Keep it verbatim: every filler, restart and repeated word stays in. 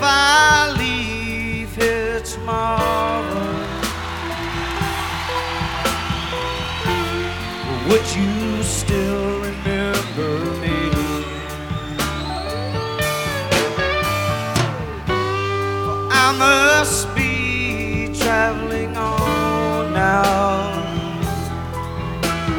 I leave here tomorrow, would you still remember me? For I must be traveling